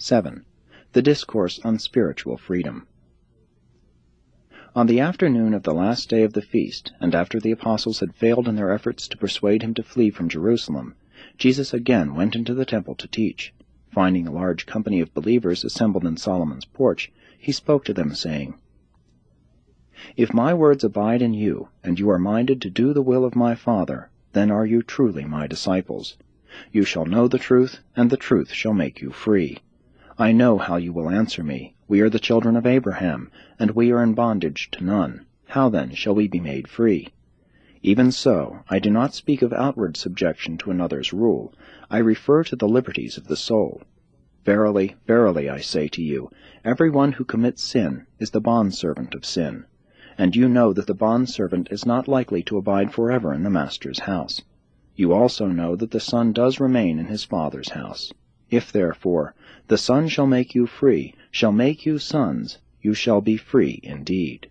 7. The Discourse on Spiritual Freedom. On the afternoon of the last day of the feast, and after the apostles had failed in their efforts to persuade him to flee from Jerusalem, Jesus again went into the temple to teach. Finding a large company of believers assembled in Solomon's porch, he spoke to them, saying, "If my words abide in you, and you are minded to do the will of my Father, then are you truly my disciples. You shall know the truth, and the truth shall make you free. I know how you will answer me. We are the children of Abraham, and we are in bondage to none. How then shall we be made free? Even so, I do not speak of outward subjection to another's rule. I refer to the liberties of the soul. Verily, verily, I say to you, every one who commits sin is the bondservant of sin. And you know that the bondservant is not likely to abide forever in the master's house. You also know that the Son does remain in his Father's house. If, therefore, the Son shall make you free, shall make you sons, you shall be free indeed.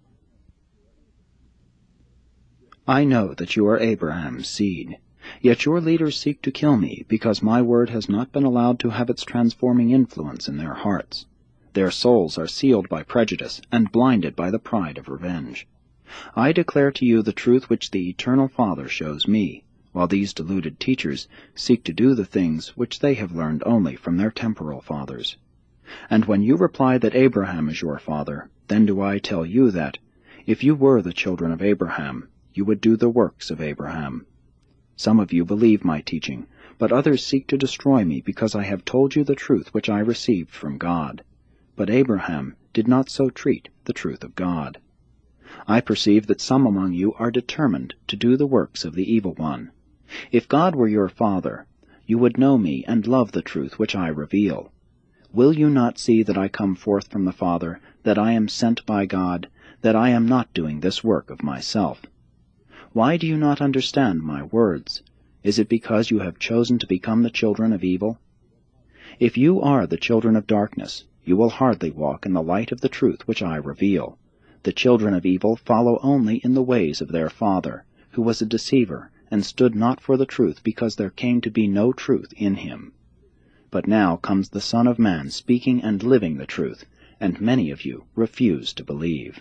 I know that you are Abraham's seed. Yet your leaders seek to kill me, because my word has not been allowed to have its transforming influence in their hearts. Their souls are sealed by prejudice and blinded by the pride of revenge. I declare to you the truth which the Eternal Father shows me, while these deluded teachers seek to do the things which they have learned only from their temporal fathers. And when you reply that Abraham is your father, then do I tell you that, if you were the children of Abraham, you would do the works of Abraham. Some of you believe my teaching, but others seek to destroy me because I have told you the truth which I received from God. But Abraham did not so treat the truth of God. I perceive that some among you are determined to do the works of the evil one. If God were your Father, you would know me and love the truth which I reveal. Will you not see that I come forth from the Father, that I am sent by God, that I am not doing this work of myself? Why do you not understand my words? Is it because you have chosen to become the children of evil? If you are the children of darkness, you will hardly walk in the light of the truth which I reveal. The children of evil follow only in the ways of their father, who was a deceiver, and stood not for the truth, because there came to be no truth in him. But now comes the Son of Man speaking and living the truth, and many of you refuse to believe.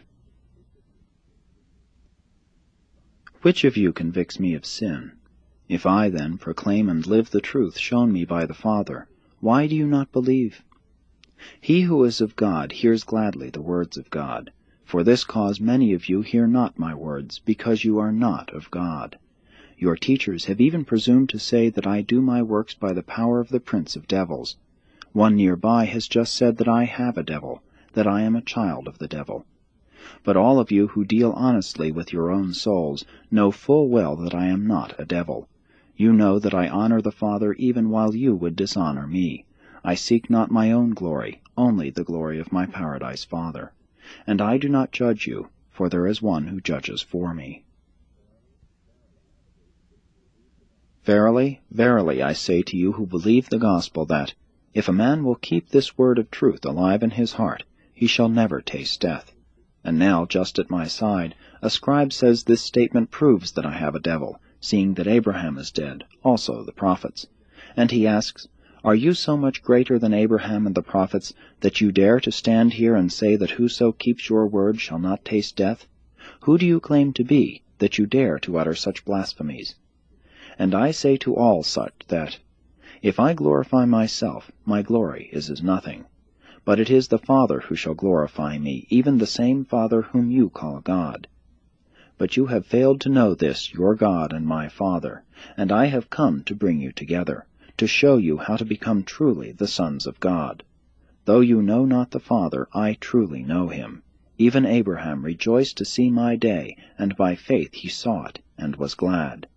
Which of you convicts me of sin? If I then proclaim and live the truth shown me by the Father, why do you not believe? He who is of God hears gladly the words of God. For this cause many of you hear not my words, because you are not of God. Your teachers have even presumed to say that I do my works by the power of the prince of devils. One nearby has just said that I have a devil, that I am a child of the devil. But all of you who deal honestly with your own souls know full well that I am not a devil. You know that I honor the Father even while you would dishonor me. I seek not my own glory, only the glory of my paradise Father. And I do not judge you, for there is one who judges for me. Verily, verily, I say to you who believe the gospel that, if a man will keep this word of truth alive in his heart, he shall never taste death. And now, just at my side, a scribe says this statement proves that I have a devil, seeing that Abraham is dead, also the prophets. And he asks, Are you so much greater than Abraham and the prophets, that you dare to stand here and say that whoso keeps your word shall not taste death? Who do you claim to be, that you dare to utter such blasphemies? And I say to all such that, if I glorify myself, my glory is as nothing. But it is the Father who shall glorify me, even the same Father whom you call God. But you have failed to know this, your God and my Father, and I have come to bring you together, to show you how to become truly the sons of God. Though you know not the Father, I truly know him. Even Abraham rejoiced to see my day, and by faith he saw it, and was glad.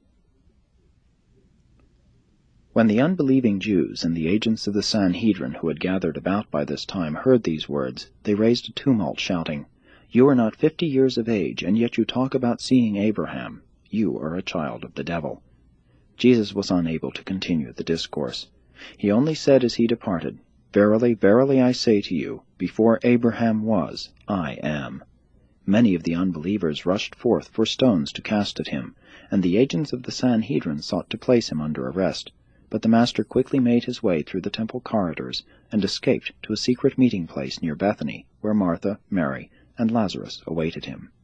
When the unbelieving Jews and the agents of the Sanhedrin who had gathered about by this time heard these words, they raised a tumult, shouting, You are not 50 years of age, and yet you talk about seeing Abraham. You are a child of the devil. Jesus was unable to continue the discourse. He only said as he departed, Verily, verily, I say to you, before Abraham was, I am. Many of the unbelievers rushed forth for stones to cast at him, and the agents of the Sanhedrin sought to place him under arrest. but the Master quickly made his way through the temple corridors and escaped to a secret meeting place near Bethany, where Martha, Mary, and Lazarus awaited him.